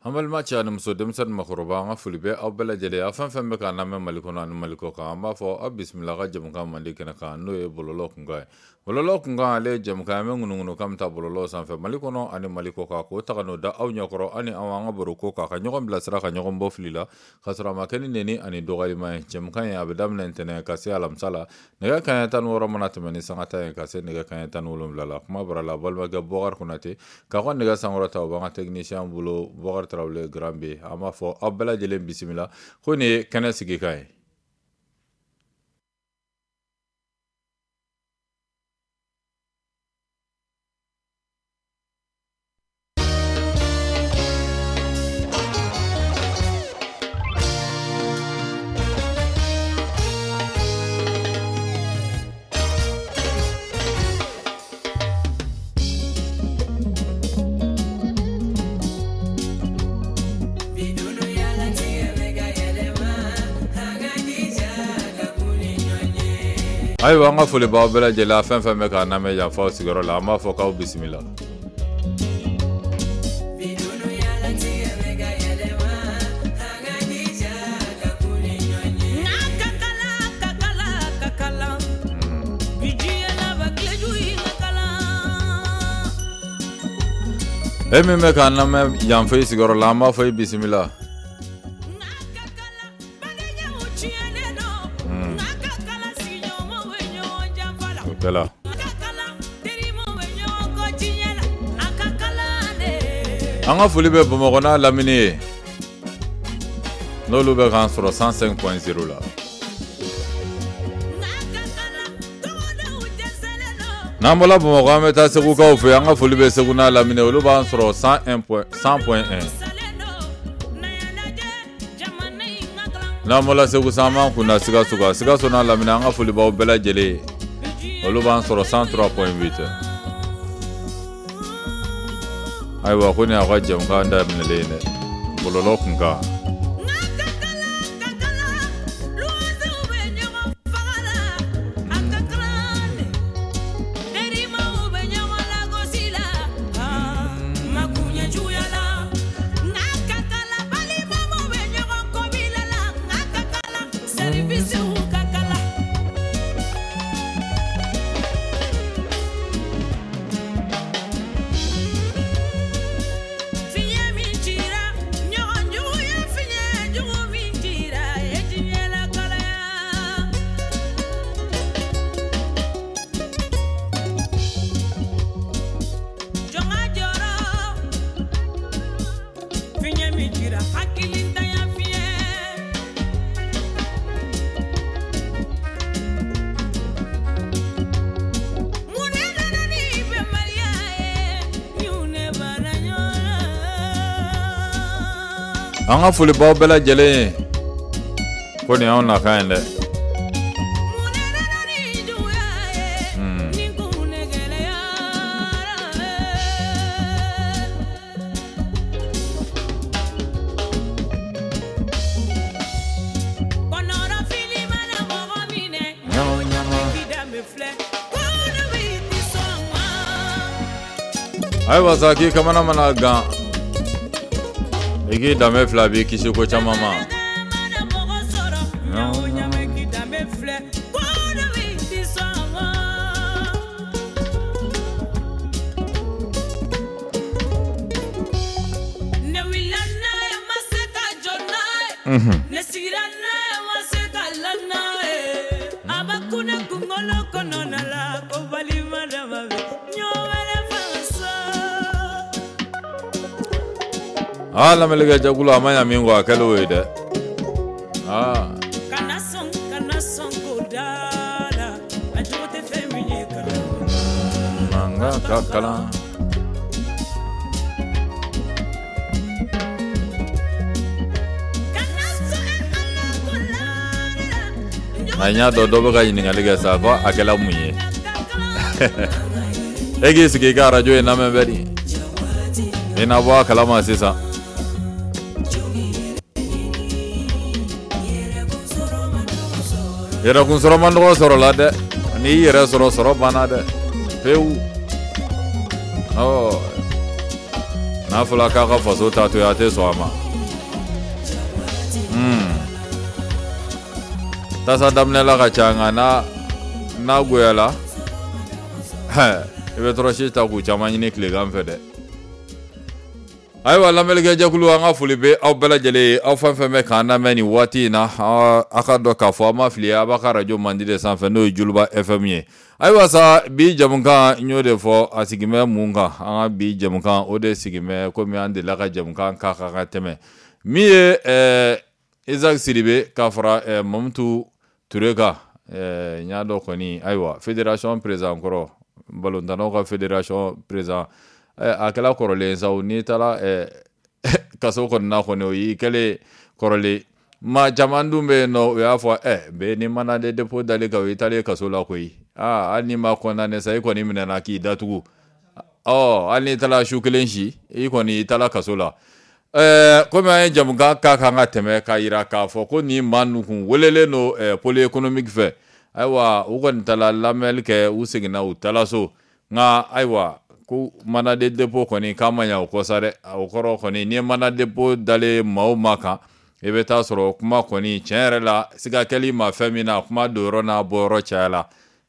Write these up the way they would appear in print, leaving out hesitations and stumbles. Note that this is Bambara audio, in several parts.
hamal ma cha nam so dem san makroba nga fulibe abala jele afan fam be kana me maliko na maliko ka ma fo bismillah ga jam ka malika na ka no e bololo kunga le jam ka me ngunu kam ta bololo san fe maliko no ani maliko ka ko ta no da aw nyokoro ani awanga boro ko ka nyogom blasra ka nyogom boflila khasra ma kan neni ani dogali ma jam kan ya bedam na intene ka se alam sala nega kan tan woro manat meni sangata ka se nega kan tan wolum lala kuma barala bolma ga bogar kunate ka ko nega sangora ta ba technicien bulo bogar trawle grambe ama fo abala jele bismillah khoni kana sigi kai ay wa nga fule ba bela jela fam fam me ka na me ya fa sigaro la ma fo ka bismillah me ka na me ya fa sigaro la ma fa bismillah Bella. Anga fuli be bomogona lamine. No lube kan soro 105.0 la. Namola bomoga meta segu ka ofe anga fuli be seguna lamine olu ban soro 100.1. Namola segu sama kuna siga sona lamine anga fuli ba bela jele. Oluban soro 103.8 aywa kuni aga jam ka nda mnelene bololo kunga anga fuli ba bela jele ko ni on na kan le ay wasaki kamana mana ga Igi dame flabi kisi ko chama ma. La melega jagula amanya mingo akalo wede kana son godala ajote femini kala manga kakala anya do ga yini ngalega sa ko akela munye egi sike ga radio na memberi ina wa kalama sisa Yera kun soro man do soro la de ni yera soro bana de peu n'a fɔla k'a ka faso ta to a tɛ sɔn a ma tasa daminɛla ka ca nka n'a goyala i bɛ tɔrɔsi ta k'u caman ɲini tilegan fɛ dɛ ayiwa lamɛnnikɛjɛkulu an ka foli bɛ aw bɛɛ lajɛlen ye aw fɛn fɛn bɛ k'an lamɛn nin waati in na a ka dɔn k'a fɔ an ma fili a b'a ka radio mandi de sanfɛ n'o ye Juluba FM ye ayiwa sa bi jamukan n y'o de fɔ a sigimɛ mun kan an ka bi jamukan o de sigimɛ komi an delila ka jamukan k'a kan ka tɛmɛ min ye Isaac Sidibe k'a fara Mamutu Ture kan n y'a dɔn kɔni ayiwa fédération président kɔrɔ balontannaw ka fédération président a kɛla kɔrɔlen sa n'i taara kaso kɔnɔna kɔni o y'i kɛlen kɔrɔlen maa caman dun bɛ yen nɔ o y'a fɔ bɛɛ ni mana de dépôt dali kan o y'i taalen kaso la koyi hali n'i ma condamné sa i kɔni minɛna k'i datugu hali n'i taara su kelen si i kɔni i taara kaso la komi an ye jamukan k'a kan ka tɛmɛ k'a yira k'a fɔ ko nin maa ninnu kun welelen don pôle économique fɛ ayiwa u kɔni taara lamɛnli kɛ u seginna u taara so nka ayiwa ko mana de dépôt kɔni k'a ma ɲɛ o kɔ sa dɛ o kɔrɔ kɔni n'i ye mana dépôt dalen maa o maa kan i bɛ taa sɔrɔ kuma kɔni tiɲɛ yɛrɛ la siga kɛli ma fɛn min na kuma don yɔrɔ n'a bɔ yɔrɔ cayala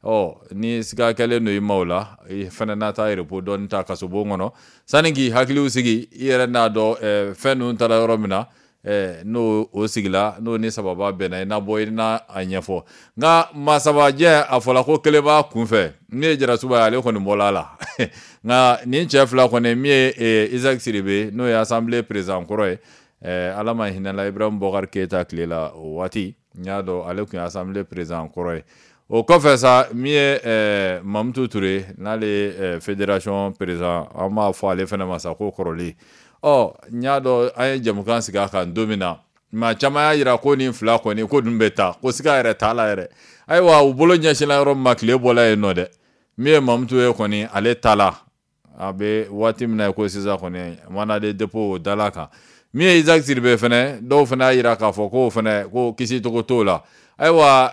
ni siga kɛlen don i ma o la i fana n'a taa repos dɔɔni ta kasobon kɔnɔ sani k'i hakiliw sigi i yɛrɛ n'a dɔn fɛn ninnu taara yɔrɔ min na n'o o sigila n'o ni sababa bɛnna i na bɔ i na a ɲɛfɔ nka masabajɛ a fɔla ko kelen b'a kunfɛ min ye Jarasuba ye ale kɔni bɔla la nka nin cɛ fila kɔni min ye Isaac Sidibe n'o ye assemblée président kɔrɔ ye ala ma hinɛla Ibrahim Bokar Keita tile la o waati n y'a dɔn ale tun ye assemblée président kɔrɔ ye o kɔfɛ sa min ye Mamutu Ture n'ale ye fédération président an b'a fɔ ale fana ma sa ko kɔrɔlen n y'a dɔn an ye jamukan sigi a kan don min na maa caman y'a yira ko nin fila kɔni ko dun bɛ taa ko siga yɛrɛ t'a la yɛrɛ ayiwa u bolo ɲɛsinla yɔrɔ min ma tile bɔla yen nɔ dɛ min ye Mamutu ye kɔni ale ta la a bɛ waati min na ko sisan kɔni mana de dépôt o dala kan min ye Isaac Sidibe fɛnɛ dɔw fana y'a yira k'a fɔ ko fɛnɛ ko kisi cogo t'o la ayiwa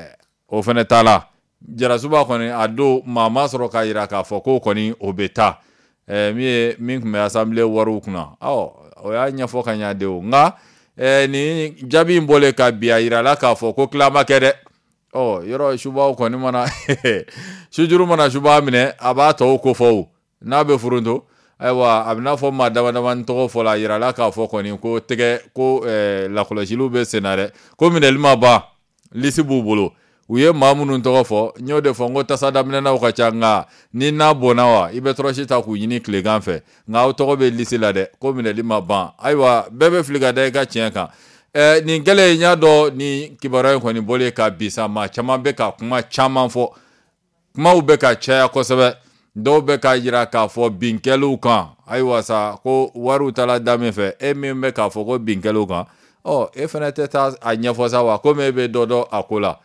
o fɛnɛ t'a la Jarasuba kɔni a don maa ma sɔrɔ k'a yira k'a fɔ ko kɔni o bɛ taa min tun bɛ assemblée wariw kunna o y'a ɲɛfɔ ka ɲɛ de o nka nin jaabi in bɔlen ka bi a yirala k'a fɔ ko tila ma kɛ dɛ yɔrɔ subaw kɔni mana sujuru mana suba minɛ a b'a tɔw ko fɔ o n'a bɛ foronto ayiwa a bɛ n'a fɔ maa dama dama tɔgɔ fɔ la a yirala k'a fɔ kɔni ko ko lakɔlɔsiliw bɛ sen na dɛ ko minɛli ma ban lisi b'u bolo u ye maa minnu tɔgɔ fɔ n y'o de fɔ n ko tasa daminɛnaw ka ca nka ni n'a bɔnna wa i bɛ tɔrɔsi ta k'u ɲini tilegan fɛ nka aw tɔgɔ bɛ lisi la dɛ ko minɛli ma ban ayiwa bɛɛ bɛ fili ka da i ka tiɲɛ kan nin kɛlen n y'a dɔn ni kibaruya in kɔni bɔlen ka bisa maa caman bɛ ka kuma caman fɔ kumaw bɛ ka caya kosɛbɛ dɔw bɛ ka yira k'a fɔ binkɛliw kan ayiwa sa ko wariw taala da min fɛ min bɛ k'a fɔ ko binkɛliw kan e fana tɛ taa a ɲɛfɔ sa wa komi e bɛ dɔ dɔn a ko la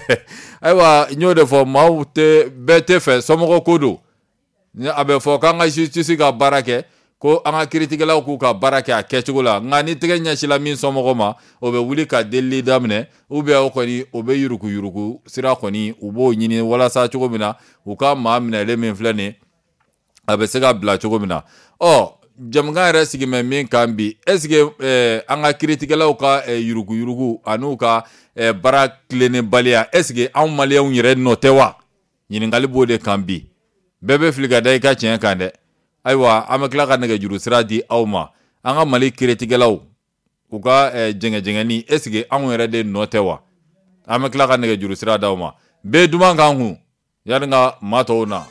ayiwa n y'o de fɔ maaw bɛɛ tɛ fɛ somɔgɔ ko don a bɛ fɔ k'an ka justice ka baara kɛ ko an ka kiiritigɛlaw k'u ka baara kɛ a kɛcogo la nka ni tɛgɛ ɲɛsila min somɔgɔ ma o bɛ wuli ka delili daminɛ o kɔni o bɛ yuruku sira kɔni u b'o ɲini walasa cogo min na u ka maa minɛlen min filɛ nin a bɛ se ka bila cogo min na jamukan yɛrɛ sigimɛ min kan bi est-ce que an ka kiiritigɛlaw ka yuruku an'u ka baara tilennenbaliya est-ce que anw maliyɛnw yɛrɛ nɔ tɛ wa ɲininkali b'o de kan bi bɛɛ bɛ fili ka da i ka tiɲɛ kan dɛ ayiwa an bɛ tila ka nɛgɛjuru sira di aw ma an ka Mali kiiritigɛlaw u ka jɛngɛjɛngɛni est-ce que anw yɛrɛ de nɔ tɛ wa an bɛ tila ka nɛgɛjuru sira d'aw ma bɛɛ duman k'an kun yanni ka maa tɔw na.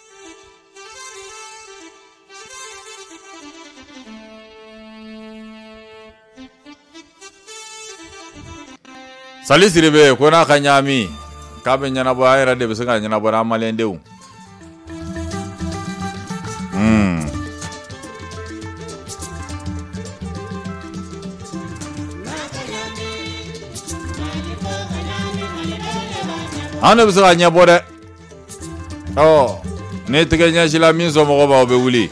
Sali Sidibe ko n'a ka ɲaami k'a bɛ ɲɛnabɔ an yɛrɛ de bɛ se ka ɲɛnabɔ an maliyɛndenw an de bɛ se ka ɲɛbɔ dɛ ni tɛgɛ ɲɛsila min sɔmɔgɔ ma o bɛ wuli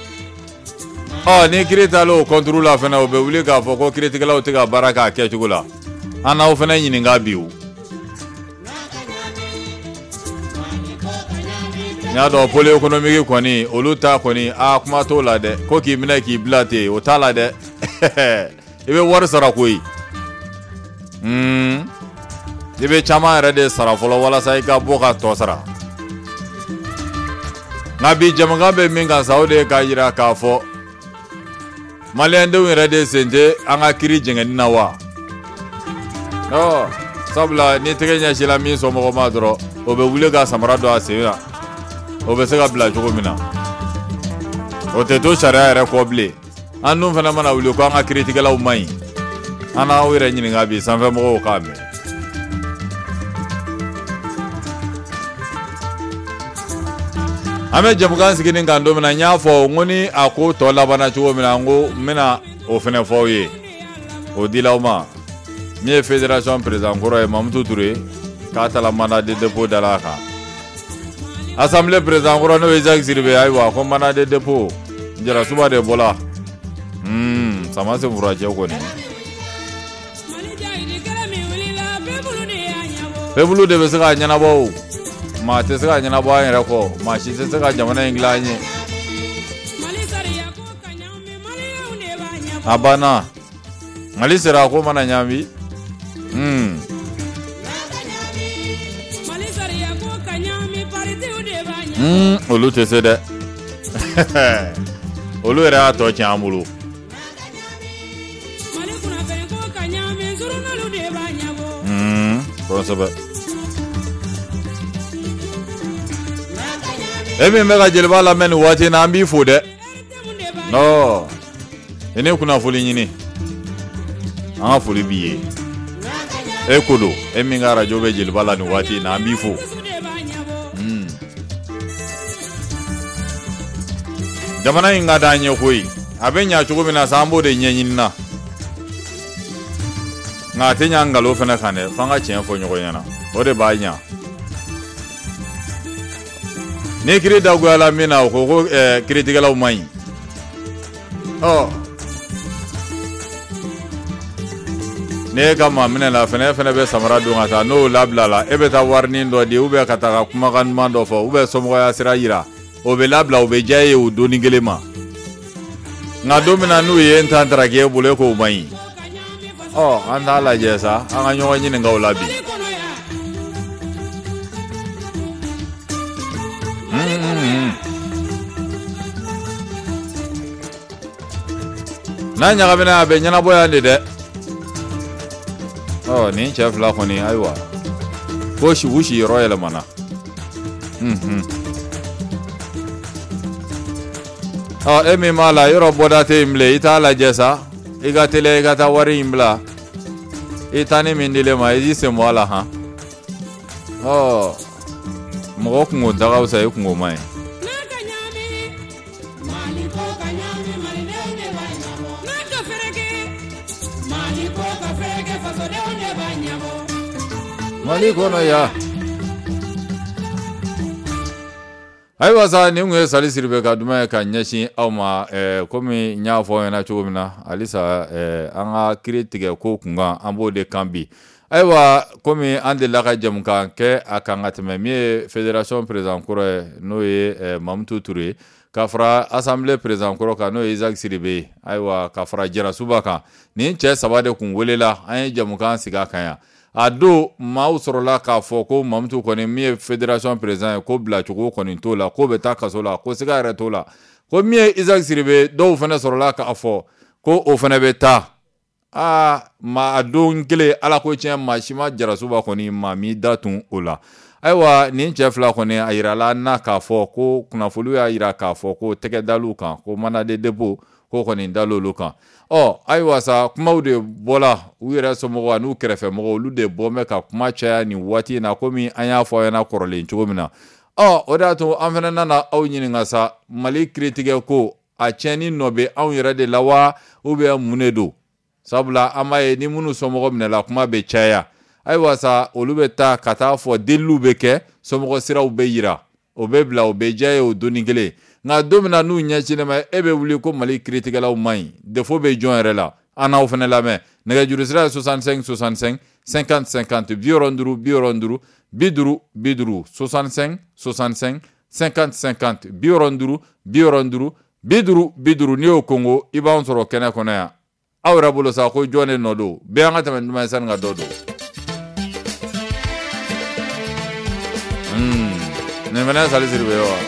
ni kiiri taalen o kɔnturu la fana o bɛ wuli k'a fɔ ko kiiritigɛlaw tɛ ka baara k'a kɛcogo la an n'aw fana ɲininka bi o nya do pole economique koni olu ta koni a kuma to la de ko ki mina ki blate o ta la de ibe war sara koyi ibe chama re de sara folo wala sai ka boka to sara nabi jamaga be minga saude ka yira ka fo malende re de sente anga kiri jengani na wa no sabla ni tegenya shila mi so mo ma dro o be wule ga samara do asira o be se ga bla jogo mina o te to shara re ko ble anu fana mana wule ko anga critique la o mai ana o re nyini ga bi sanfe mo ka me ame jamugan sigini ngando mina nya fo ngoni ako to la bana jogo mina ngo mina o fene fo ye o dilawma mi fédération président Koro et Mamadou Touré kata la mandat de dépôt de la ka assemblée président Koro no Isaac Sirbe aywa ko mandat de dépôt jara suba de bola sama se furaje ko ni pebulu de besa nyana bo ma te sega nyana bo ayra ko ma shi te sega jamana inglanye abana mali sera ko mana nyami olu te se de olu era to chamulu ko sabe emi mega jelba la men wati na ambi fude no ene kuna fuli nyini anga fuli biye ekodo emi ngara jobe jelba la ni wati na ambi fu jamana inga danye koyi abenya chugo bina sambo de nyenyina nga tenya ngalo fena kane fanga chen fo nyogo yana ode ba nya ne kire da gwala mina ko critique la mai ne kama mina la fena be samara do ngata no lablala ebe ta warni ndo di ube kata kuma kan mando fo ube somo ya sirayira obe labla obe jaye u doni gelema nga domina nu ye ntandra ke bule ko mai anda la jesa anga nyoga nyine nga olabi na nyaga bena be nyana boya de ni chef la khoni aywa ko shi wushi royal mana emi mala yoro bodate imle itala jesa igatele igata wari imbla itani mindile ma izise mwala ha mo ko daga usa yuko mai mali kono ya aiwa sa ni ngwe sali sirbe ka duma ka nyashi awma komi nyafo na chugumina alisa anga critique ko kunga ambo de kambi aiwa komi ande la ka jamka ke akanga tmemi fédération président Koro no ye Mamadou Touré kafra assemblée président Koro ka no Isaac Sirbe aiwa kafra jira subaka ni che sabade kun welela an jamka siga kanya ado mausrola ka foko Mamadou koni mi fédération président ko bla chugo koni tola ko beta kasola ko sigara tola ko mi Isaac Sirbe do fana sorola ka afo ko o fana beta ma ado ngile ala ko chen ma shima jarasuba koni ma mi datun ola aiwa ni chef la koni ayirala na ka fo ko kuna fulu ya ayira ka fo ko teke dalu kan ko mana de debo ko koni dalu kan aiwa sa kuma de bola wira somo anu krefe mo lu de bome ka kuma cha ni wati na komi anya fo yana korole nchugomina odato amfana na au nyini ngasa mali critique ko a cheni nobe au yira de lawa ube munedo sabla amaye ni munu somo mina la kuma be chaya aiwa sa olubeta kata fo delu beke somo sira ube yira obebla obejaye o doningele nga domina nu nyachine ma ebe wuli ko mali critique la mai defo be joindre la ana ofene la me nega jurusra 65 65 50 50 bioronduru biduru 65 65 50 50 ni o Congo i b'an sɔrɔ kɛnɛ kɔnɔ yan aw yɛrɛ bolo sa ko jɔn de nɔ don bɛɛ an ka tɛmɛ duman sani ka dɔ don nin fana sali siri bɛ wa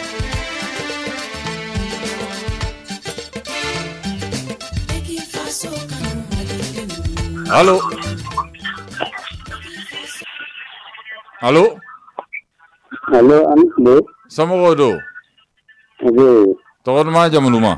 Allo Allo Somɔgɔw don tɔgɔ duman jamu duman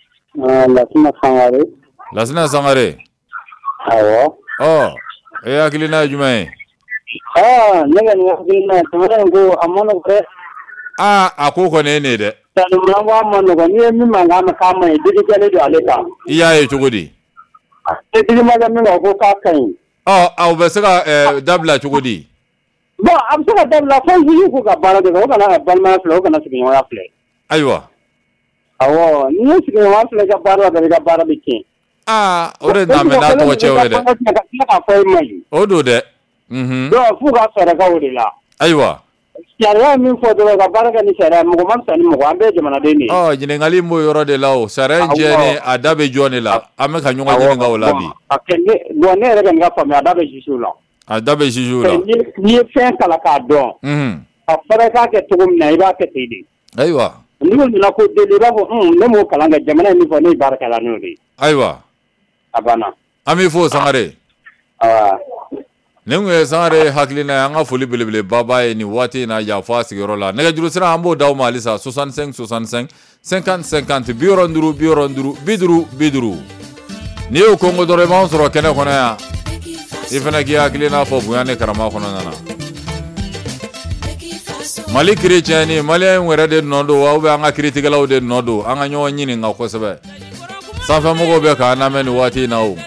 Lasina Sangare awɔ e hakilina ye jumɛn ye ne ka nin hakilina jamana ko a ma nɔgɔn dɛ a ko kɔni ye ne dɛ tanimura ko a ma nɔgɔn ni ye min mankan mɛn k'a ma ɲi digikɛlen don ale kan i y'a ye cogo di digimakɛ min ko k'a ka ɲi aw bɛ se ka dabila cogo di bon a bɛ se ka dabila fo juge k'u ka baara de kɛ o kana ka balimaya filɛ o kana sigiɲɔgɔnya filɛ ayiwa awɔ ni ye sigiɲɔgɔnya filɛ i ka baara la dɔrɔn i ka baara bɛ tiɲɛ o de na mɛ n'a tɔgɔ cɛ o ye dɛ k'a fɔ e ma ɲi o don dɛ donc f'u ka fɛɛrɛ kɛ o de la ayiwa sariya min fɔ dɔrɔn ka baara kɛ ni sariya mɔgɔ ma fisa ni mɔgɔ an bɛɛ ye jamanaden de ye ɲininkali m'o yɔrɔ de la o sariya in jɛni a da bɛ jɔn de la an bɛ ka ɲɔgɔn ɲininka o la bi bon ne yɛrɛ ka nin ka faamuya a da bɛ juge la a da bɛ juge la n'i ye fɛn kalan k'a dɔn a fɔra k'a kɛ cogo min na i b'a kɛ ten de ayiwa n'i ko nana ko deli i b'a fɔ ne m'o kalan kɛ jamana ye min fɔ ne ye baara kɛla n'o de ye ayiwa a banna an b'i fo Sangare nin kun ye Sangare hakilina ye an ka foli belebeleba b'a ye nin waati in na yafa sigiyɔrɔ la nɛgɛjuru sira an b'o d'aw ma halisa 65 65 50 50 50 n'i y'o Congo dɔrɔn i b'anw sɔrɔ kɛnɛ kɔnɔ yan i fana k'i hakilina fɔ bonya ni karama kɔnɔna na Mali chrétien ni malien wɛrɛ de nɔ don wa ou bien an ka kiritigɛlaw de nɔ don an ka ɲɔgɔn ɲininka kosɛbɛ sanfɛmɔgɔw bɛ k'an lamɛn nin waati in na o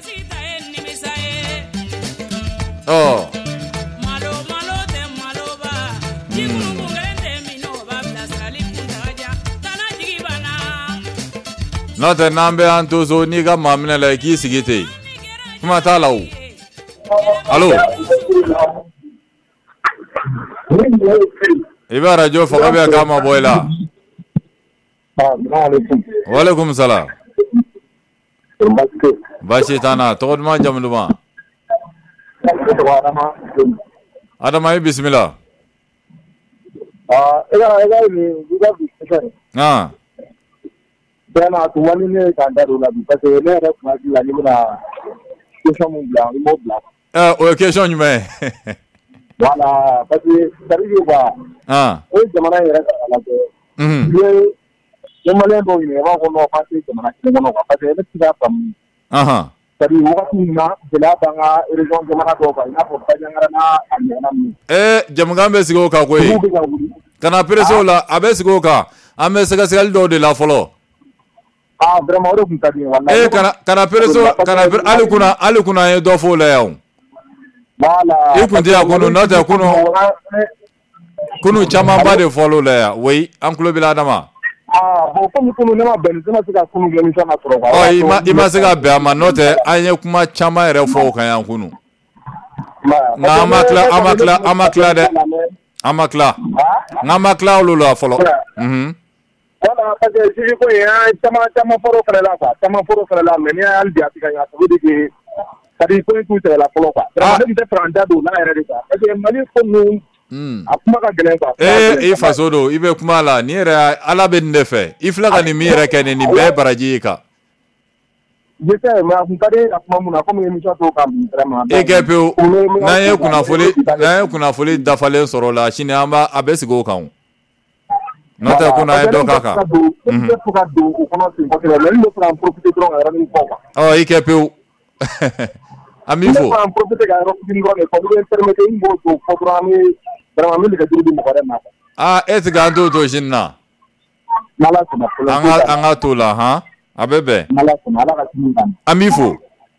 n'o tɛ n'an bɛ an to so n'i ka maa minɛ la i k'i sigi ten kuma t'a la o allo i bɛ radio faga bɛ k'a ma bɔ i la walekum salam baasi t'an na tɔgɔ duman jamu duman Adama i bisimila Bena tumani ne kan da la parce que ne yɛrɛ kuma la ni bɛna question mun bila i m'o bila o ye question jumɛn voilà parce que c'est-à-dire quoi o jamana yɛrɛ ka lajɛ ye malien dɔw ɲininka i b'a fɔ non k'an tɛ jamana kelen kɔnɔ quoi parce que ne tɛ se k'a faamu c'est-à-dire wagati min na gɛlɛya b'an ka région jamana dɔw kan i n'a fɔ Baɲangara n'a a ɲɔgɔnna ninnu jamukan bɛ sigi o kan koyi kana presse o la a bɛ sigi o kan an bɛ sɛgɛsɛgɛli dɔw de la fɔlɔ vraiment o de kun ka di n ye wallahi kana presse hali kunna an ye dɔ fɔ o la yan voilà i kun tɛ yan kunu n'o tɛ kunu camanba de fɔlɔ o la yan oui an tulo b'i la Adama bon comme kunu ne ma bɛn n tɛna se ka kunu kɛ émission na sɔrɔ quoi i ma se ka bɛn a ma n'o tɛ an ye kuma caman yɛrɛ fɔ o kan yan kunu nka an ma tila dɛ an ma tila n'an ma tila olu la fɔlɔ voilà parce que juge ko in an caman fɔr'o fana la quoi caman fɔr'o fana la mais ni an y'a tigɛ ɲa ça veut dire que c'est-à-dire ko in t'u sɛbɛ la fɔlɔ quoi vraiment ne tun tɛ fɛ an da don o la yɛrɛ de quoi parce que Mali ko ninnu a kuma ka gɛlɛn quoi i faso don i bɛ kuma la ni yɛrɛ Ala bɛ nin de fɛ i filɛ ka nin min yɛrɛ kɛ nin bɛɛ ye baraji ye kan je sais mais a kun ka di a kuma mun na comme émission t'o kan vraiment i kɛ pewu n'an ye kunnafoli dafalen sɔrɔ o la sini a bɛ sigi o kan n'o tɛ ko n'a ye dɔ k'a kan i kɛ pewu an b'i fo e tɛ k'an to sini na an ka to la han a bɛ bɛn an b'i fo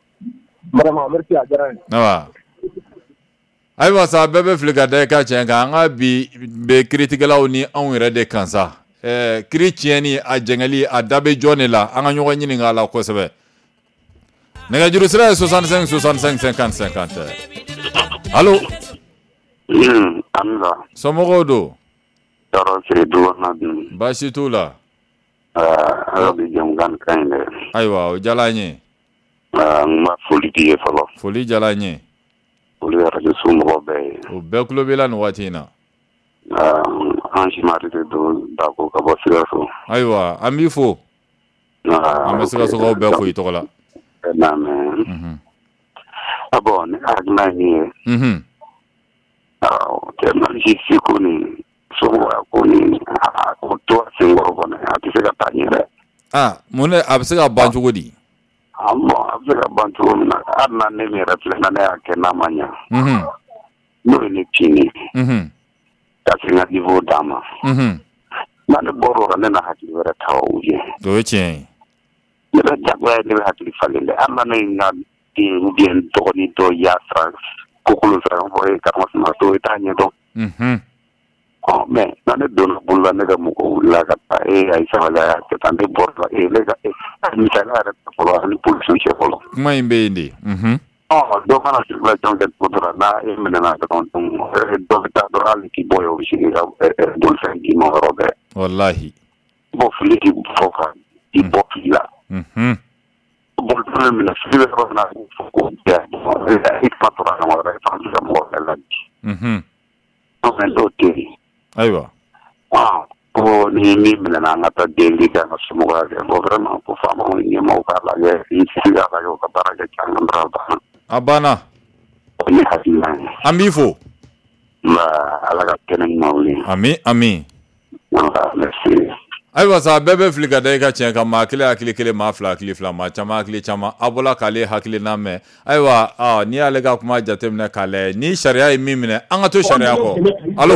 ayiwa sa bɛɛ bɛ fili ka da i ka tiɲɛ kan an ka bi bɛ kiritigɛlaw ni anw yɛrɛ de kan sa kiri tiɲɛni a jɛngɛli a da bɛ jɔn de la an ka ɲɔgɔn ɲininka a la kosɛbɛ nɛgɛjuru sira ye 65 65 50 50 allo Amza somɔgɔw don Tɔɔrɔ siri dɔgɔna bi. Baasi t'u la. Ala bɛ jamukan ka ɲi dɛ. Ayiwa o diyala n ye. N ma foli di ye fɔlɔ. Foli diyala n ye. Foli radio somɔgɔw bɛɛ ye. O bɛɛ tulo b'i la nin waati in na. An Simari de don Dako ka bɔ Sikaso. Ayiwa an b'i fo. An bɛ Sikasokaw bɛɛ fo i tɔgɔ la. Naamu. Bon ne hakilina ye min ye. Cɛ si ko ni somɔgɔya ko ni o to a senkɔrɔ kɔnɔ a tɛ se ka taa ɲɛ dɛ. Mun ne a bɛ se ka ban cogo di? Bon a bɛ se ka ban cogo min na hali na ne yɛrɛ filɛ na ne y'a kɛ n'a ma ɲɛ. N'o ye ne tin ye. Ka se n ka niveau d'a ma. N'a ne bɔra o la ne na hakili wɛrɛ ta o ye. O ye tiɲɛ ye. Ne bɛ jagoya ye ne bɛ hakili falen dɛ hali na ne ye n ka den ou bien dɔgɔnin dɔ y'a sara kokolo sara fɔ ye karamasina to i t'a ɲɛdɔn. Mais na ne donna bolo la ne ka mɔgɔ wulila ka taa a ye sabali a y'a kɛ tan ne bɔra la ne ka misaliya yɛrɛ fɔlɔ ani polisiw cɛ fɔlɔ. Kuma in bɛ yen de. Dɔ mana circulation kɛ cogo dɔ la n'a e minɛna dɔrɔn dɔ bɛ taa dɔrɔn hali k'i bɔ yen o bɛ sigi ka bolifɛn d'i ma yɔrɔ bɛɛ. Walahi. Bon fili k'i fɔ ka i bɔ fili la. Bolifɛn minɛ fili bɛ yɔrɔ min na a b'o fɔ ko i fa tora ɲɔgɔn wɛrɛ i fa bɛ ka mɔgɔ bɛɛ ladi. Mais dɔw tɛ yen. Ayiwa. Ko ni min minɛna an ka taa delili kɛ an ka somɔgɔya kɛ bon vraiment ko faamaw ni ɲɛmaaw k'a lajɛ i sigi k'a lajɛ u ka baara kɛ can dɔrɔn banna. A banna. O ye hakilina ye. An b'i fo. Ala ka kɛnɛ ɲumanw ye. Ami ami. Merci. Ayiwa sa bɛɛ bɛ fili ka da i ka tiɲɛ kan maa kelen hakili kelen maa fila hakili fila maa caman hakili caman a bɔla k'ale hakilina mɛn ayiwa n'i y'ale ka kuma jateminɛ k'a lajɛ ni sariya ye min minɛ an ka to sariya kɔ alo.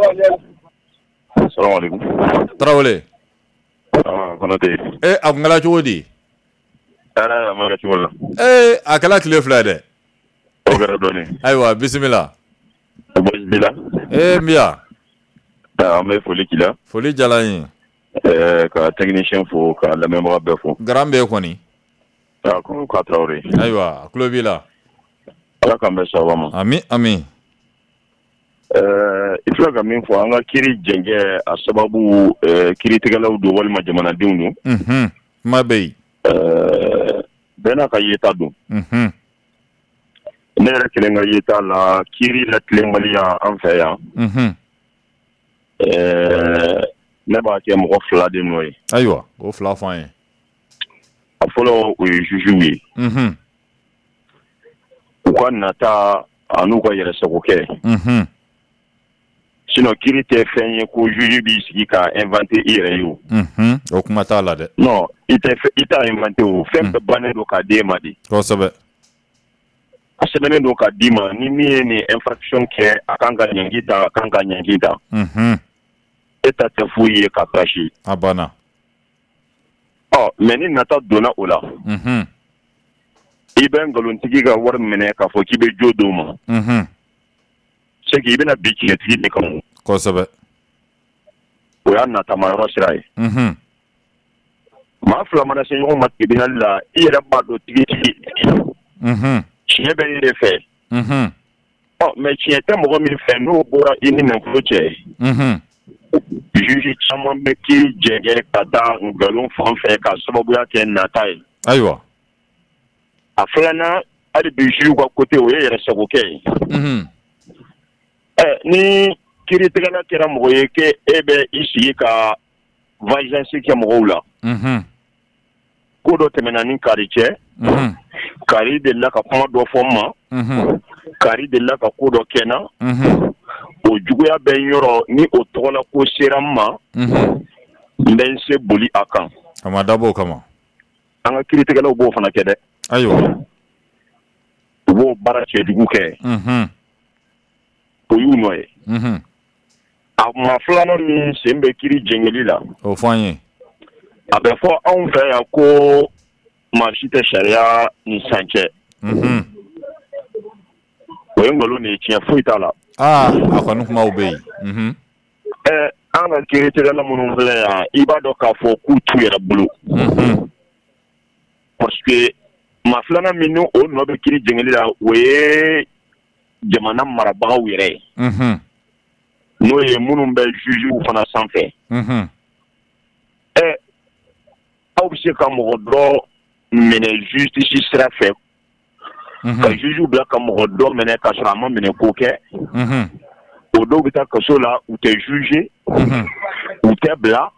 Salamaleykum. Tarawele. Konate. A kun kɛra cogo di? A ma kɛ cogo la. A kɛra tile fila dɛ. O kɛra dɔɔnin. Ayiwa bisimila. Bisimila. N bɛ yan. An bɛ foli k'i la. Foli diyala n ye. Ka technicien fo ka lamɛnbaga bɛɛ fo. Garan bɛ kɔni. Ko k'a Tarawele. Ayiwa a tulo b'i la. Ala k'an bɛn sababa ma. Ami ami. I filɛ ka min fɔ an ka kiiri jɛnkɛ a sababu kiiritigɛlaw don walima jamanadenw don. Kuma bɛ yen. Bɛɛ n'a ka yeta don. Ne yɛrɛ kelen ka yeta la kiiri latilenbaliya an fɛ yan. Ne b'a kɛ mɔgɔ fila de nɔ ye. Ayiwa o fila fɔ an ye. A fɔlɔ o ye juges ye. U ka nata an'u ka yɛrɛsago kɛ. Sinon kiiri tɛ fɛn ye ko juge b'i sigi ka inventer i yɛrɛ ye o. O kuma t'a la dɛ. Non i t'a inventer o fɛn bɛɛ bannen don k'a d'e ma de. Kosɛbɛ. A sɛbɛnnen don k'a d'i ma ni min ye nin infraction kɛ a kan ka ɲangi ta a kan ka ɲangi ta. E ta tɛ foyi ye ka tâche. A banna. Mais ni nata donna o la. I bɛ nkalonitigi ka wari minɛ k'a fɔ k'i bɛ jo d'o ma. C'est que i bɛna bi tiɲɛtigi de kan. Kosɛbɛ. O y'a natama yɔrɔ sira ye. Maa fila mana se ɲɔgɔn ma tribunal la i yɛrɛ b'a dɔn tigitigi. Tiɲɛ bɛ e de fɛ. Mais tiɲɛ tɛ mɔgɔ min fɛ n'o bɔra i ni nafolo cɛ. Juge caman bɛ kiiri jɛngɛ ka taa nkalon fan fɛ ka sababuya kɛ nata ye. Ayiwa. A filanan hali bi juge ka côté o ye yɛrɛsagokɛ ye. Ni kiiritigɛla kɛra mɔgɔ ye ke e bɛ i sigi ka vengeance kɛ mɔgɔw la. Ko dɔ tɛmɛna ni kari cɛ. Kari delila ka kuma dɔ fɔ n ma. Kari delila ka ko dɔ kɛ na. O juguya bɛ yɔrɔ ni o tɔgɔla ko sera n ma. N bɛ n se boli a kan. A ma dabɔ o kama. An ka kiiritigɛlaw b'o fana kɛ dɛ. Ayiwa. U b'o baara cɛjugu kɛ. O y'u nɔ ye. A ma filanan min sen bɛ kiiri jɛngɛli la. O fɔ an ye. A bɛ fɔ anw fɛ yan ko maa si tɛ sariya ni san cɛ. O ye nkalon de ye tiɲɛ foyi t'a la. A kɔni kumaw bɛ yen. An ka kiiritigɛla minnu filɛ yan i b'a dɔn k'a fɔ k'u t'u yɛrɛ bolo. Parce que maa filanan min ni o nɔ bɛ kiiri jɛngɛli la o ye jamana marabagaw yɛrɛ ye. n'o ye minnu bɛ juge fana sanfɛ aw bɛ se ka mɔgɔ dɔ minɛ justice sira fɛ ka juge bila ka mɔgɔ dɔ minɛ ka sɔrɔ a ma minɛ ko kɛ o dɔw bɛ taa kaso la u tɛ juge u tɛ bila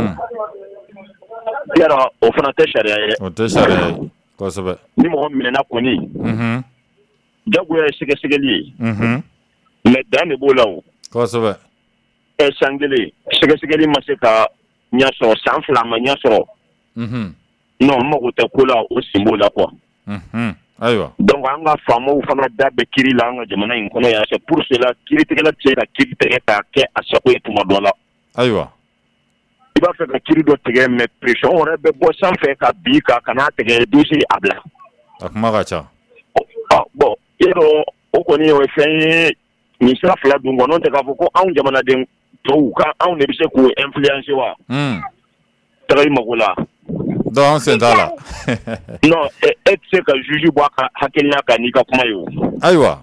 yara o fana tɛ sariya ye o tɛ sariya ye kosɛbɛ ni mɔgɔ minɛna kɔni jagoya ye sɛgɛsɛgɛli ye mais dan de b'o la o kosɛbɛ san kelen sɛgɛsɛgɛli ma se ka ɲɛ sɔrɔ san fila ma ɲɛ sɔrɔ non n mago tɛ ko la o sen b'o la quoi ayiwa donc an ka faamaw fana da bɛ kiri la an ka jamana in kɔnɔ yan c'est pour cela kiritigɛla tɛ se ka kiri tigɛ k'a kɛ a sago ye tuma dɔ la ayiwa i b'a fɛ ka kiri dɔ tigɛ mais pression wɛrɛ bɛ bɔ sanfɛ ka bin kan ka n'a tigɛ dossier a bila a kuma ka ca bon yɔrɔ o kɔni o ye fɛn ye nin sira fila dun kɔnɔ n'o tɛ k'a fɔ ko anw jamanaden tɔw kan anw de bɛ se k'u influencer wa taga i mago la donc an sen t'a la non e tɛ se ka juge bɔ a ka hakilina kan n'i ka kuma ye o ayiwa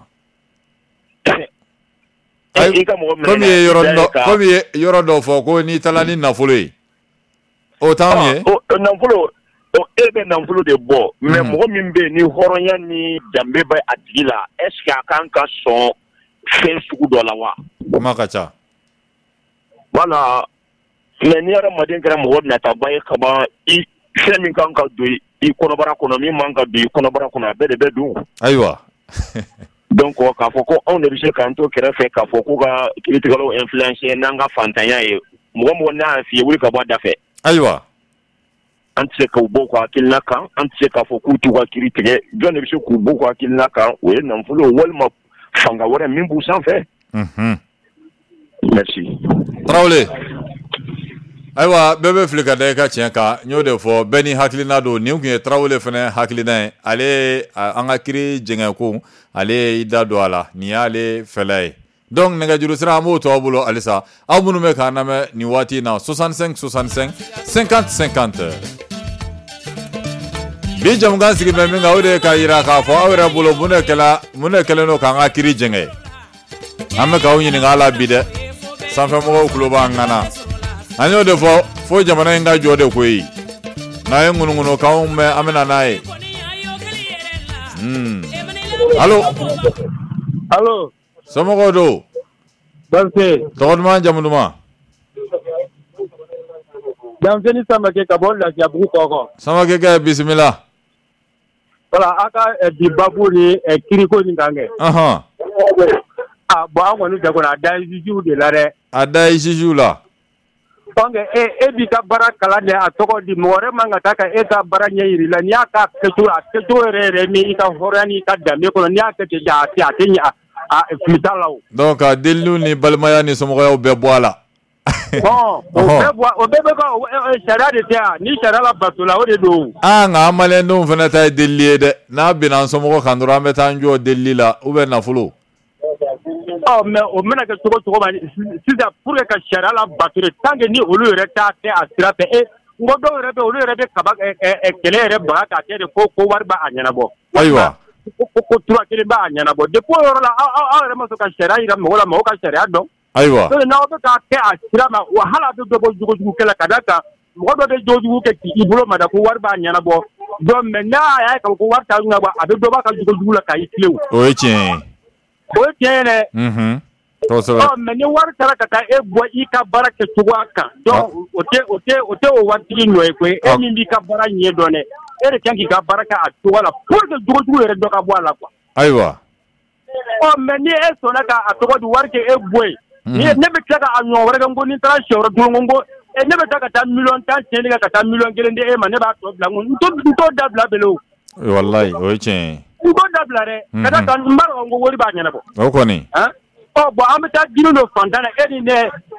i ka mɔgɔ comme ye yɔrɔ dɔ fɔ ko n'i taara ni nafolo ye o t'anw ye nafolo e bɛ nafolo de bɔ mais mɔgɔ min bɛ yen ni hɔrɔnya ni danbe bɛ a tigi la est ce que a kan ka sɔn fɛn sugu dɔ la wa kuma ka ca voilà mais ni hadamaden kɛra mɔgɔ nataba ye ka ban fɛn min kan ka don i kɔnɔbara kɔnɔ min man ka don i kɔnɔbara kɔnɔ a bɛɛ de bɛ dun ayiwa donc k'a fɔ ko anw de bɛ se k'an to kɛrɛfɛ k'a fɔ k'u ka kiritigɛlaw influencer n'an ka fantanya ye mɔgɔ n'a y'a f'i ye wuli ka bɔ a da fɛ ayiwa an tɛ se k'u bɔ k'u hakilina kan an tɛ se k'a fɔ k'u t'u ka kiri tigɛ jɔn de bɛ se k'u bɔ k'u hakilina kan o ye nafolo walima fanga wɛrɛ min b'u sanfɛ merci Tarawele ayiwa bɛɛ bɛ fili ka da i ka tiɲɛ kan n y'o de fɔ bɛɛ ni hakilina don nin tun ye Tarawele fana hakilina ye ale an ka kiri jɛngɛ ko ale y'i da don a la nin y'ale fɛla ye donc nɛgɛjuru sira an b'o to aw bolo halisa aw minnu bɛ k'an lamɛn nin waati in na 65 65 50 50 bi jamukan sigi bɛ min kan o de ye k'a jira k'a fɔ aw yɛrɛ bolo mun de kɛlen don k'an ka kiri jɛngɛ an bɛ k'aw ɲininka a la bi dɛ sanfɛmɔgɔw tulo b'an kan na an y'o de fɔ fo jamana in ka jɔ de koyi n'a ye ŋunuŋunu k'anw mɛn an bɛna n'a ye allo somɔgɔw don tɔgɔ duman jamu duman Danfeni Samake ka bɔ Lafiyabugu kɔkɔ Samake kɛ bisimila voilà a ka bi babu ni kiriko nin kan kɛ bon an kɔni fɛ kɔni a da ye juges de la dɛ a da ye juges la donc e b'i ka baara kalan de a tɔgɔ di mɔgɔ wɛrɛ man ka taa ka e ka baara ɲɛ yiri la n'i y'a ka kɛcogo yɛrɛ ni i ka hɔrɔnya ni i ka danbe kɔnɔ n'i y'a kɛ ten a tɛ ɲɛ a fili t'a la o donc a deliliw ni balimaya ni somɔgɔyaw bɛɛ bɔ a la bon o bɛɛ bɛ ka sariya de tɛ yan ni sariya la bato la o de don nka an maliyɛndenw fana ta ye delili ye dɛ n'a bɛnna an somɔgɔ kan dɔrɔn an bɛ taa an jɔ delili la nafolo mais o mana kɛ cogo ma sisan pour que ka sariya la bato de tant que ni olu yɛrɛ t'a kɛ a sira fɛ n ko dɔw yɛrɛ bɛ olu yɛrɛ bɛ kaba kɛlɛ yɛrɛ baga k'a kɛ de ko wari b'a ɲɛnabɔ ayiwa ko tura kelen b'a ɲɛnabɔ depuis o yɔrɔ la aw yɛrɛ ma sɔn ka sariya yira mɔgɔw la mɔgɔw ka sariya dɔn ayiwa n'aw bɛ k'a kɛ a sira ma wa hali a bɛ dɔ bɔ jogojugu kɛlɛ ka da kan mɔgɔ dɔ bɛ jogojugu kɛ k'i bolo ma da ko wari b'a ɲɛnabɔ donc mais n'a y'a ye k'a fɔ ko wari t'a ɲɛnabɔ a bɛ dɔ b'a ka jogojugu la k'a y'i tilen o ye tiɲɛ ye o ye tiɲɛ ye dɛ mais ni wari taara ka taa e bɔ i ka baara kɛcogoya kan donc o tɛ o waritigi nɔ ye koyi e min b'i ka baara ɲɛ dɔn dɛ e de kan k'i ka baara kɛ a cogo la pour que jogojugu yɛrɛ dɔ ka bɔ a la quoi ayiwa mais ni e sɔnna k'a tɔgɔ di wari kɛ e bɔ yen ne bɛ tila ka a ɲɔgɔn wɛrɛ kɛ n ko ni n taara siyɛ wɛrɛ dun ko ne bɛ taa ka taa 1,000,000 tiɲɛni ka taa 1,000,000 di e ma ne b'a tɔ bila n t'o dabila bele o wallahi o ye tiɲɛ ye n t'o dabila dɛ ka da kan n b'a dɔn ko wari b'a ɲɛnabɔ o kɔni bon an bɛ taa girin dɔ fantan na e ni ne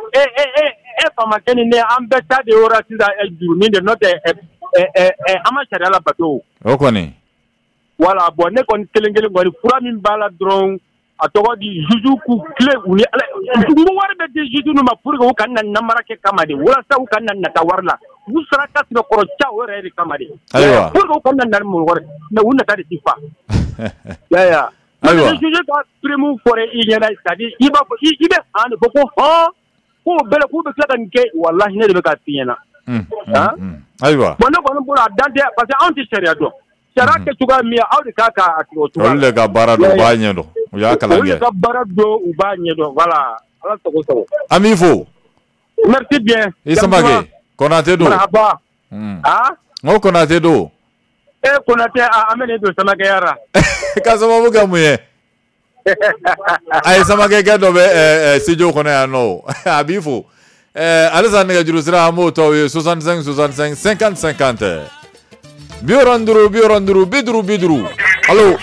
e famakɛ ni ne an bɛɛ ta de yɔrɔ sisan jurunin de n'o tɛ an ma sariya la bato o kɔni voilà bon ne kɔni kelen kɔni fura min b'a la dɔrɔn a tɔgɔ di juges k'u tile u ni ala n wari bɛ di juges ninnu ma pour que u ka na namara kɛ kama de walasa u ka na nata wari la u sara ka sɛbɛ kɔrɔ ca o yɛrɛ de kama de ayiwa pour que u ka na mun wɛrɛ mais u nata de ti fa yaya ayiwa je ka primu fore I ɲɛna c'est-à-dire I b'a fɔ I bɛ han de fɔ ko hɔn ko bɛlɛ k'u bɛ tila ka nin kɛ wallahi ne de bɛ ka f'i ɲɛna ayiwa bon ne kɔni bolo a dan tɛ parce que anw tɛ sariya dɔn sariya kɛ cogoya min aw de k'a ka tigɛ o cogoya olu de ka baara dɔn u b'a ɲɛ dɔn u y'a kalan kɛ olu de ka baara dɔn u b'a ɲɛ dɔn voilà ala sago sago an b'i fo merci bien I Samake Konate don marhaba ngo Konate don Konate an bɛ ne don Samake yara ka sababu kɛ mun ye ayi Samake kɛ dɔ bɛ studio kɔnɔ yan nɔ a b'i fo alisa nɛgɛjuru sira an b'o tɔw ye 65 65 50 50 bioranduru biduru allo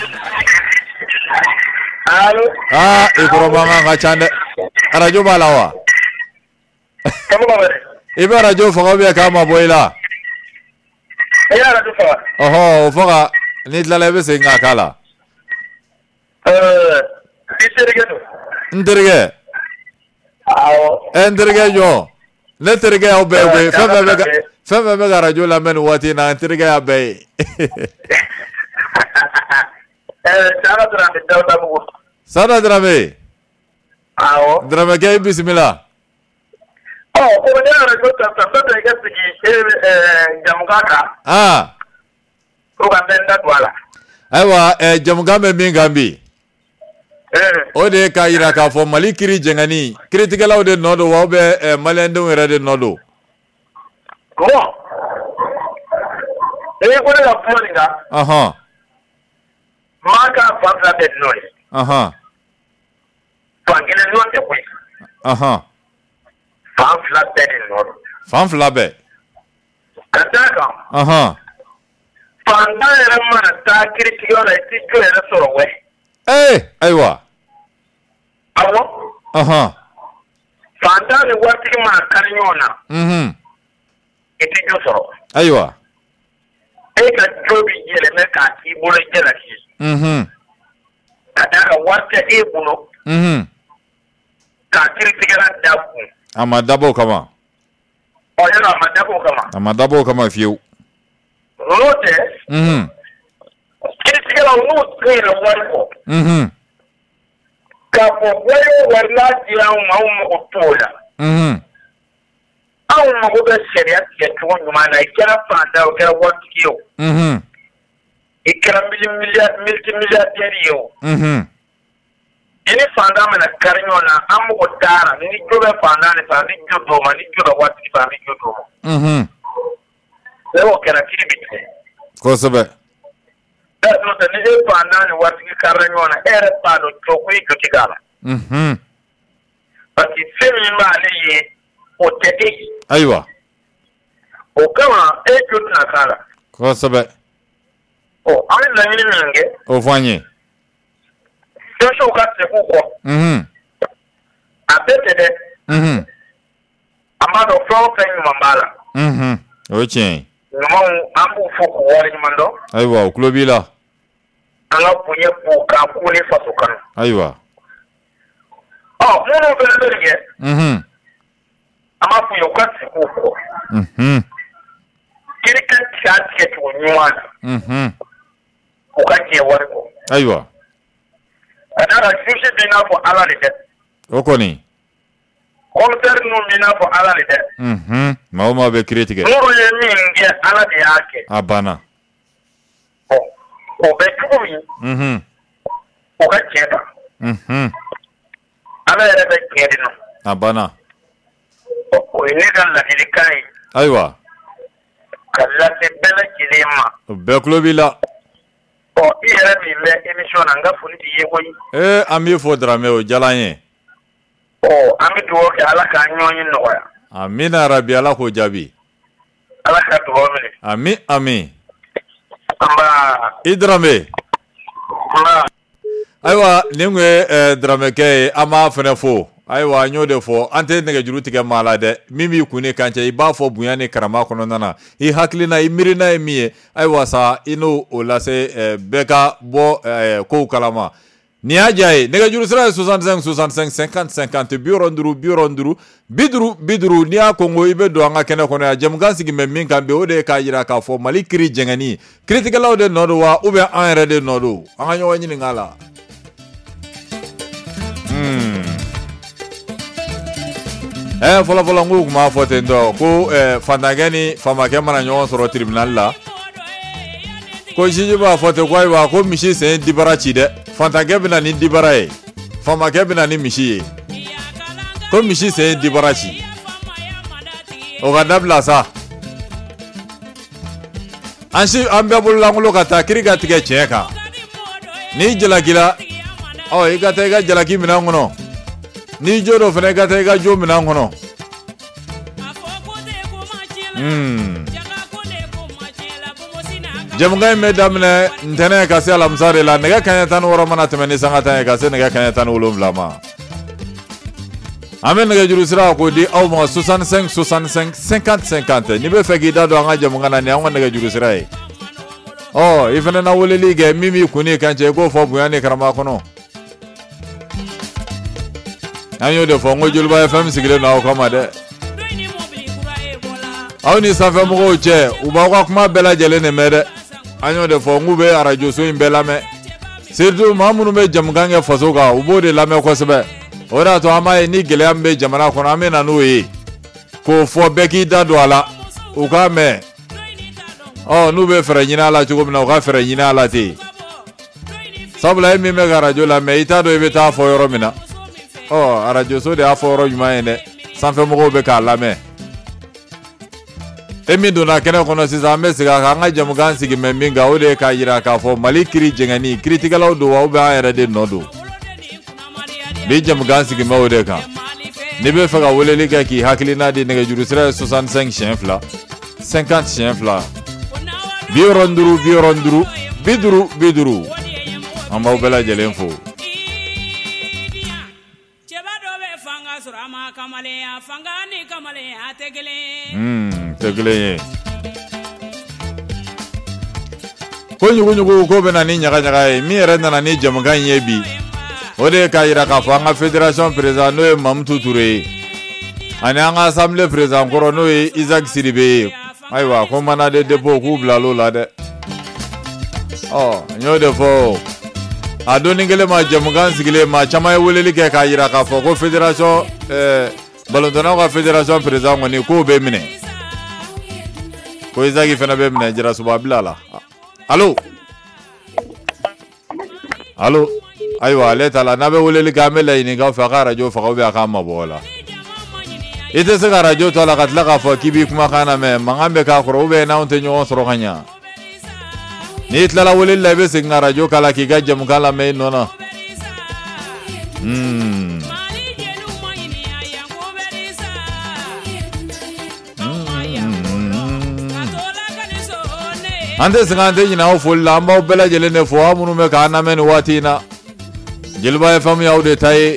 I kɔrɔbanga ka ca dɛ radio b'a la wa I bɛ radio faga ou bien k'a ma bɔ I la ɔhɔ o faga ni tilala I bɛ segin k'a k'a la n terikɛ n terikɛ jɔn ne terikɛ y'aw bɛɛ koyi fɛn fɛn bɛ ka radio lamɛn nin waati in na n terikɛ y'a bɛɛ ye Sada Dramé Dramé kɛ I bisimila ko ne radio ta fɛn kɛ sigi jamukan kan ko ka fɛn da don a la ayiwa jamukan bɛ min kan bi o de k'a yira k'a fɔ Mali kiri jɛngɛni kiritigɛlaw de nɔ don wa ou bien maliyɛndenw yɛrɛ de nɔ don bon ko ne ka kuma nin kan maa ka fan fila bɛɛ nɔ ye fan kelen nɔ tɛ koyi fan fila bɛɛ de nɔ don fan fila bɛɛ ka d'a kan fantan yɛrɛ mana taa kiritigɛyɔrɔ la I tɛ jo yɛrɛ sɔrɔ wɛ ayiwa awɔ fantan ni waritigi mana kari ɲɔgɔn na I tɛ jo sɔrɔ ayiwa e ka jo bɛ yɛlɛmɛ k'a k'i bolo jalaki ka d'a kan wari tɛ e bolo k'a kiritigɛla da kun a ma dabɔ o kama yɔrɔ a ma dabɔ o kama a ma dabɔ o kama fiyewu n'o tɛ kiritigɛlaw n'u tun yɛrɛ wari kɔ k'a fɔ wari o wari n'a dira anw ma anw mago t'o la anw mago bɛ sariya tigɛ cogo ɲuman na I kɛra fantan o kɛra waritigi ye o I kɛra multimilliardaire ye o I ni fantan mana kari ɲɔgɔn na an mago taara ni jo bɛ fantan de fɛ an bɛ jo d'o ma ni jo bɛ waritigi fɛ an bɛ jo d'o ma n'o kɛra kiri bɛ tigɛ kosɛbɛ n'o tɛ ni e fantan ni waritigi karila ɲɔgɔn na e yɛrɛ b'a dɔn jo ko I jo tɛ k'a la parce que fɛn min b'ale ye o tɛ e ye ayiwa o kama e jo tɛna k'a la kosɛbɛ an bɛ laɲini min kɛ o fɔ an ye dɔnsow ka segin u kɔ a bɛɛ tɛ dɛ an b'a dɔn fɛn o fɛn ɲuman b'a la o ye tiɲɛ ye ɲumanw an b'u fɔ k'u wale ɲuman dɔn ayiwa o tulo b'i la an ka bonya b'u kan k'u ni faso kanu ayiwa minnu fɛnɛ bɛ nin kɛ an b'a f'u ye u ka segin u kɔ kiri ka tigɛ cogo ɲuman na u ka diɲɛ wari kɔ ayiwa ka d'a kan juge b'i n'a fɔ Ala de dɛ o kɔni commissaire ninnu b'i n'a fɔ Ala de dɛ maa o maa bɛ kiiri tigɛ n'olu ye min kɛ Ala de y'a kɛ a banna o bɛ cogo min o ka tiɲɛ kan Ala yɛrɛ bɛ tiɲɛ de nɔ a banna o ye ne ka ladilikan ye ayiwa ka lase bɛɛ lajɛlen ma o bɛɛ tulo b'i la I yɛrɛ min bɛ émission na n ka foli b'i ye koyi an b'i fo Dramé o diyara an ye an bɛ dugawu kɛ Ala k'a ɲɔgɔn ye nɔgɔya amina rabi Ala k'o jaabi Ala ka dugawu minɛ ami anba I Dramé ayiwa nin tun ye Dramé kɛ ye an b'a fɛnɛ fo ayiwa n y'o de fɔ an tɛ nɛgɛjuru tigɛ maa la dɛ min b'i kun ni kan cɛ I b'a fɔ bonya ni karama kɔnɔna na I hakilina I miirina ye min ye ayiwa sa I n'o o lase bɛɛ ka bɔ kow kalama nin y'a diya ye nɛgɛjuru sira ye 65 65 50 50 50 n'i y'a kongo I bɛ don an ka kɛnɛ kɔnɔ yan jɛmukan sigi bɛ min kan bi o de ye k'a yira k'a fɔ Mali kiri jɛngɛni kiritigɛlaw de nɔ don wa ou bien an yɛrɛ de nɔ don an ka ɲɔgɔn ɲininka a la fɔlɔ fɔlɔ ngo kuma fɔ ten dɔ ko fantakɛ ni famakɛ mana ɲɔgɔn sɔrɔ tribunal la ko juge b'a fɔ ten ko ayiwa ko misi sen dibara ci dɛ fantakɛ bɛna ni dibara ye famakɛ bɛna ni misi ye ko misi sen dibara ci o ka dabila sa an bɛɛ bolo lankolon ka taa kiri ka tigɛ tiɲɛ kan n'i jalakila i ka taa i ka jalaki minɛn kɔnɔ n'i jo dɔ fana i ka taa i ka jo minɛn kɔnɔ jamukan in bɛ daminɛ ntɛnɛn ka se alamisa de la nɛgɛ kanɲɛ 16 mana tɛmɛ ni sanga tan ye ka se nɛgɛ kanɲɛ 17 ma an bɛ nɛgɛjuru sira k'o di aw ma 65 65 50 50 n'i bɛ fɛ k'i da don an ka jamukan na ni an ka nɛgɛjuru sira ye i fana na weleli kɛ min b'i kun ni kan cɛ i k'o fɔ bonya ni karama kɔnɔ an y'o de fɔ n ko Joliba FM sigilen don aw kama dɛ aw ni sanfɛmɔgɔw cɛ u b'aw ka kuma bɛɛ lajɛlen de mɛn dɛ an y'o de fɔ n k'u bɛ arajo so in bɛɛ lamɛn surtout maa minnu bɛ jamukan kɛ faso kan u b'o de lamɛn kosɛbɛ o de y'a to an b'a ye ni gɛlɛya min bɛ jamana kɔnɔ an bɛ na n'o ye k'o fɔ bɛɛ k'i da don a la u k'a mɛn n'u bɛ fɛɛrɛ ɲini a la cogo min na u ka fɛɛrɛ ɲini a la ten sabula e min bɛ ka arajo lamɛn i t'a dɔn i bɛ taa fɔ yɔrɔ min na arajo so de y'a fɔ yɔrɔ ɲuman ye dɛ sanfɛmɔgɔw bɛ k'a lamɛn e min donna kɛnɛ kɔnɔ sisan an bɛ segin a kan an ka jamukan sigi mɛ min kan o de ye k'a jira k'a fɔ Mali kiri jɛngɛni kiritigɛlaw don wa ou bien an yɛrɛ de nɔ don bi jamukan sigi mɛ o de kan n'i bɛ fɛ ka weleli kɛ k'i hakilina di nɛgɛjuru sira ye 65 siɲɛ 2 50 siɲɛ 2 65 50 an b'aw bɛɛ lajɛlen fo tɛ kelen ye ko ɲuguɲugu ko bɛna ni ɲagaɲaga ye min yɛrɛ nana ni jamukan in ye bi o de ye k'a jira k'a fɔ an ka fédération président n'o ye Mamutu Ture ye ani an ka assemblée président kɔrɔ n'o ye Isaac Sidibe ye ayiwa ko mana de dépôt k'u bilal'o la dɛ n y'o de fɔ a donni kelen ma jamukan sigilen maa caman ye weleli kɛ k'a jira k'a fɔ ko fédération balontannaw ka fédération président kɔni k'o bɛ minɛ ko Isaac fana bɛ minɛ Jirasuba bila la allo ayiwa ale ta la n'a bɛ weleli kɛ an bɛ laɲini k'aw fɛ a ka arajo faga ou bien a k'a mabɔ o la i tɛ se ka arajo to a la ka tila k'a fɔ k'i b'i kumakan na mɛ mankan bɛ k'a kɔrɔ ou bien n'anw tɛ ɲɔgɔn sɔrɔ ka ɲa n'i tilala weleli la i bɛ segin ka arajo k'a la k'i ka jamukan lamɛn i nɔ na an tɛ segin an tɛ ɲinɛ aw foli la an b'aw bɛɛ lajɛlen de fo aw minnu bɛ k'an lamɛn nin waati in na Jeliba FM y'aw de ta ye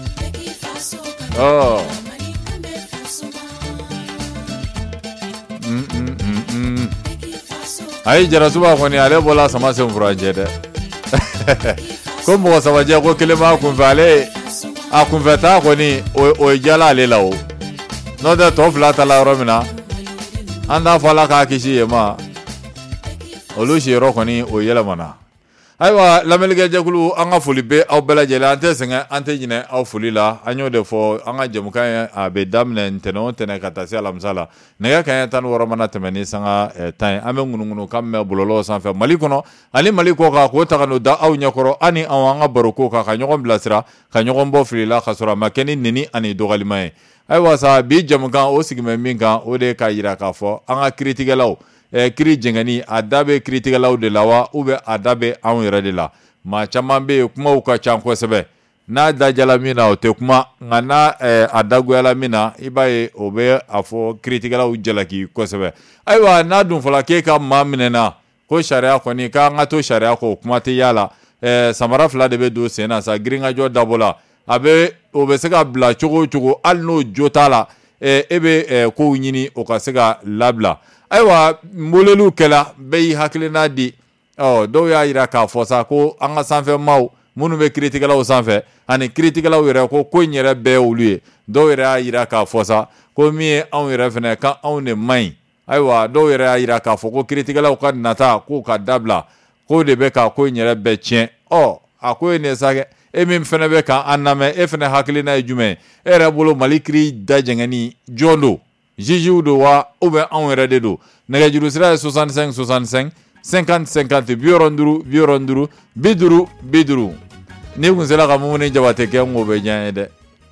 ayi Jarasuba kɔni ale bɔla sama sen furancɛ dɛ ko mɔgɔ sabajɛ ko kelen b'a kunfɛ ale a kunfɛta kɔni o ye jala ale la o n'o tɛ tɔ fila ta la yɔrɔ min na an t'a fɔ Ala k'a kisi yen ma olu siyɔrɔ kɔni o yɛlɛmana ayiwa lamɛnnikɛjɛkulu an ka foli bɛ aw bɛɛ lajɛlen an tɛ sɛgɛn an tɛ ɲinɛ aw foli la an y'o de fɔ an ka jamukan ye a bɛ daminɛ ntɛnɛn o ntɛnɛn ka taa se alamisa la nɛgɛ kanɲɛ 16 mana tɛmɛ ni sanga 10 an bɛ ŋunuŋunu kan mɛn bɔlɔlɔw sanfɛ Mali kɔnɔ ani Mali kɔ kan k'o ta ka n'o da aw ɲɛkɔrɔ ani an ka baro ko kan ka ɲɔgɔn bilasira ka ɲɔgɔn bɔ fili la ka sɔrɔ a ma kɛ ni nɛni ani dɔgɔlima ye ayiwa sa bi jamukan o sigimɛ min kan o de ye k'a jira k'a fɔ an ka kiritigɛlaw kiri jɛngɛni a da bɛ kiritigɛlaw de la wa ou bien a da bɛ anw yɛrɛ de la maa caman bɛ yen kumaw ka ca kosɛbɛ n'a dajala min na o tɛ kuma nka n'a a dagoyala min na i b'a ye o bɛ a fɔ kiritigɛlaw jalaki kosɛbɛ ayiwa n'a dun fɔla k'e ka maa minɛna ko sariya kɔni k'an ka to sariya kɔ kuma tɛ y'a la samara fila de bɛ don sen na sa girinkajɔ dabɔ la o bɛ se ka bila cogo o cogo hali n'o jo t'a la e bɛ kow ɲini o ka se ka labila ayiwa moleliw kɛla bɛɛ y'i hakilina di dɔw y'a jira k'a fɔ sa ko an ka sanfɛ maaw minnu bɛ kiritigɛlaw sanfɛ ani kiritigɛlaw yɛrɛ ko in yɛrɛ bɛɛ olu ye dɔw yɛrɛ y'a jira k'a fɔ sa ko min ye anw yɛrɛ fɛnɛ kan anw de man ɲi ayiwa dɔw yɛrɛ y'a jira k'a fɔ ko kiritigɛlaw ka nata k'o ka dabila k'o de bɛ ka ko in yɛrɛ bɛɛ tiɲɛ a ko ye nin sa kɛ e min fana bɛ ka an lamɛn e fana hakilina ye jumɛn e yɛrɛ bolo Mali kiiri da jɛngɛni jɔn don juges do wa ou bien anw yɛrɛ de don nɛgɛjuru sira ye 65 65 50 50 55 50 50 ni kun sera ka Mumuni Jabate kɛ ngo bɛ ɲɛ ye dɛ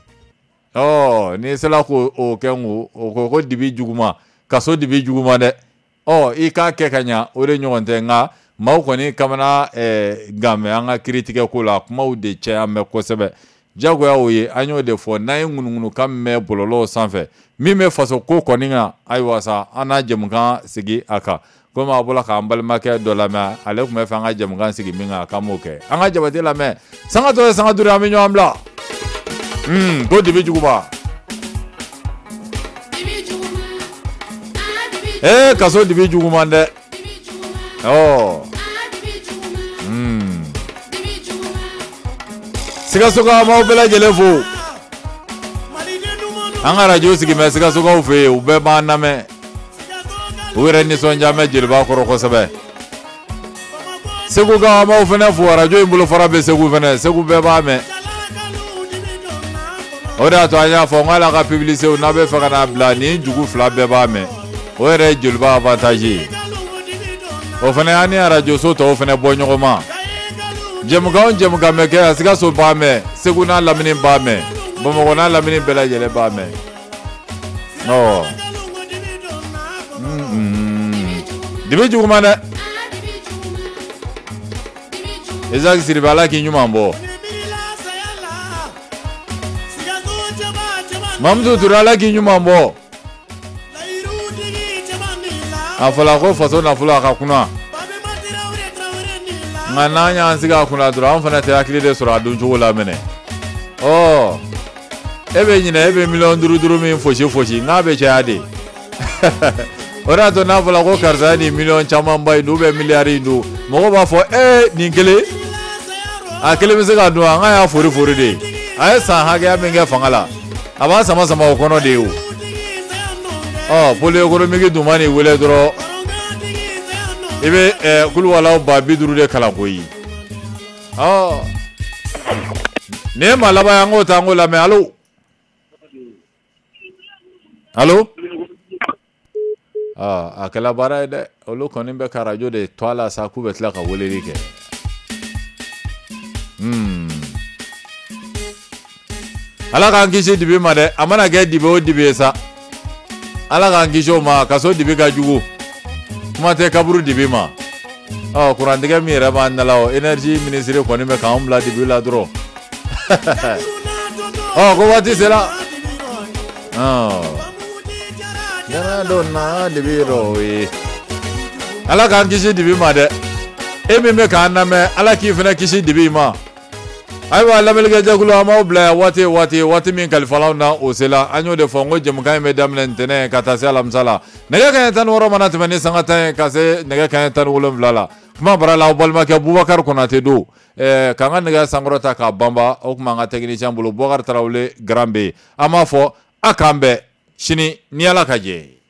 ni sera ko o kɛ ngo o ko dibi juguma kaso dibi juguma dɛ i k'a kɛ ka ɲa o de ɲɔgɔn tɛ nka maaw kɔni kamana game an ka kiiritigɛ ko la kumaw de caya mɛn kosɛbɛ jagoya o ye an y'o de fɔ n'an ye ŋunuŋunu kan mɛn bɔlɔlɔw sanfɛ min bɛ faso ko kɔni kan ayiwa sa an n'a jɛmukan sigi a kan komi a bɔra k'an balimakɛ dɔ lamɛn ale tun bɛ fɛ an ka jɛmukan sigi min kan k'an m'o kɛ an ka Jabate lamɛn sanga tɔ ye sanga duuru an bɛ ɲɔgɔn bila ko dibi juguba kaso dibi juguman dɛ Sikasoka maaw bɛɛ lajɛlen fo an ka radio sigi mɛ Sikasokaw fɛ yen u bɛɛ b'an lamɛn u yɛrɛ nisɔndiya mɛ jeliba kɔrɔ kosɛbɛ Segu ka maaw fɛnɛ fo radio in bolofara bɛ Segu fɛnɛ Segu bɛɛ b'a mɛn o de y'a to an y'a fɔ n k'ala ka publicité n'a bɛ fɛ ka n'a bila nin jugu fila bɛɛ b'a mɛn o yɛrɛ ye jeliba avantage ye o fɛnɛ y'an ni radio so tɔw fɛnɛ bɔ ɲɔgɔn ma jɛmukan mɛ kɛ a Sikaso b'a mɛn Segu n'a lamini b'a mɛn Bamakɔ n'a lamini bɛɛ lajɛlen b'a mɛn dibi juguman dɛ Isaac Siribe Ala k'i ɲuman bɔ Mamadou Touré Ala k'i ɲuman bɔ a fɔla ko faso nafolo a ka kunna nka n'an y'an sigi a kunna dɔrɔn an fana tɛ hakili de sɔrɔ a don cogo la minɛ e bɛ ɲinɛ e bɛ miliyɔn 5 min fosi n'a bɛ caya de o de y'a to n'a fɔla ko karisa ye nin miliyɔn camanba in don ou bien miliyari in don mɔgɔw b'a fɔ nin kelen a kelen bɛ se ka dun an ka y'a fori de a ye san hakɛya min kɛ fanga la a b'a sama o kɔnɔ de ye o pôle économique dun ma nin wele dɔrɔn i bɛ Kulubalaw 50 de kalan koyi nin ye maa laban ye an k'o ta an k'o lamɛn allo a kɛla baara ye dɛ olu kɔni bɛ ka radio de to a la sa k'u bɛ tila ka weleli kɛ Ala k'an kisi dibi ma dɛ a mana kɛ dibi o dibi ye sa Ala k'an kisi o ma kaso dibi ka jugu kuma tɛ kaburu dibi ma kurantigɛ min yɛrɛ b'an dala o énergie ministre kɔni bɛ k'an bila dibi la dɔrɔn ko waati sera Yana donna dibi ro ye Ala k'an kisi dibi ma dɛ e min bɛ k'an lamɛn Ala k'i fana kisi dibi ma ayiwa lamɛnnikɛ jɛkulu an b'aw bila yan waati min kalifalaw na o sela an y'o de fɔ n ko jɛmukan in bɛ daminɛ ntɛnɛn ka taa se alamisa la nɛgɛ kanɲɛ 16 mana tɛmɛ ni sanga 10 ka se nɛgɛ kanɲɛ 17 la kuma bara la aw balimakɛ Bubakari Konate don k'an ka nɛgɛ sankɔrɔta k'a banba o tuma an ka technicien bolo Bubakari Tarawele Garan bɛ yen an b'a fɔ a k'an bɛn sini ni Ala ka jɛ ye